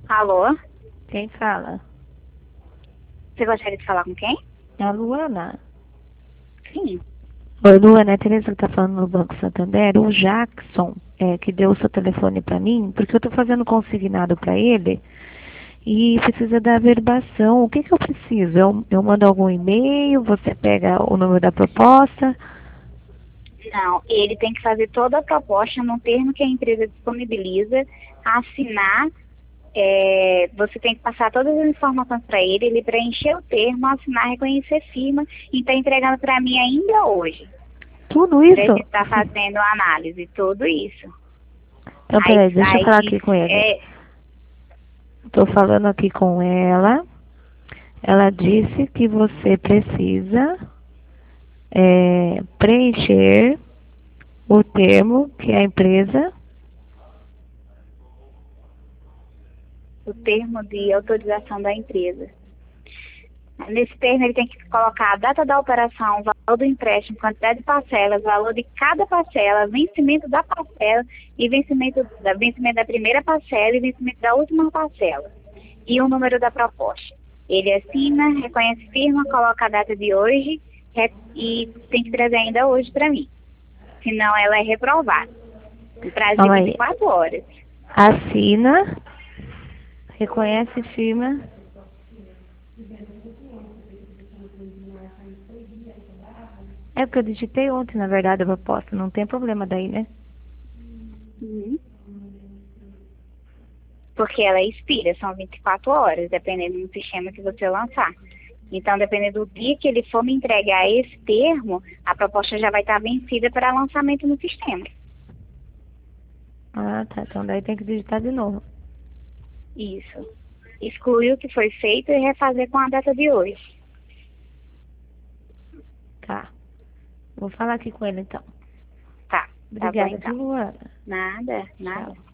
Alô? Quem fala? Você gostaria de falar com quem? É a Luana. Sim. Oi, Luana, é a Tereza que tá falando no Banco Santander. O Jackson, que deu o seu telefone pra mim, porque eu tô fazendo consignado pra ele e precisa da averbação. O que que eu preciso? Eu mando algum e-mail, você pega o número da proposta? Não, ele tem que fazer toda a proposta no termo que a empresa disponibiliza, assinar. Você tem que passar todas as informações para ele preencher o termo, assinar, reconhecer firma e está entregando para mim ainda hoje, Tudo para a gente isso? estar fazendo a análise, tudo isso. Então, Aí, peraí, deixa eu falar aí aqui com ele. é, Tô falando aqui com ela. Ela disse que você precisa preencher o termo que a empresa. o termo de autorização da empresa. Nesse termo, ele tem que colocar a data da operação, o valor do empréstimo, quantidade de parcelas, valor de cada parcela, vencimento da parcela e vencimento da primeira parcela e vencimento da última parcela. E o número da proposta. Ele assina, reconhece firma, coloca a data de hoje e tem que trazer ainda hoje para mim. Senão ela é reprovada. No prazo de Calma aí. 24 horas. Assina, reconhece firma. É porque eu digitei ontem, na verdade, a proposta. Não tem problema daí, né? Uhum. Porque ela expira, são 24 horas, dependendo do sistema que você lançar. Então, dependendo do dia que ele for me entregar esse termo, a proposta já vai estar vencida para lançamento no sistema. Ah, tá. Então daí tem que digitar de novo. Isso. Excluir o que foi feito e refazer com a data de hoje. Tá. Vou falar aqui com ele então. Tá, tá bom Obrigada, então. viu, Luana? Nada, nada. Tchau.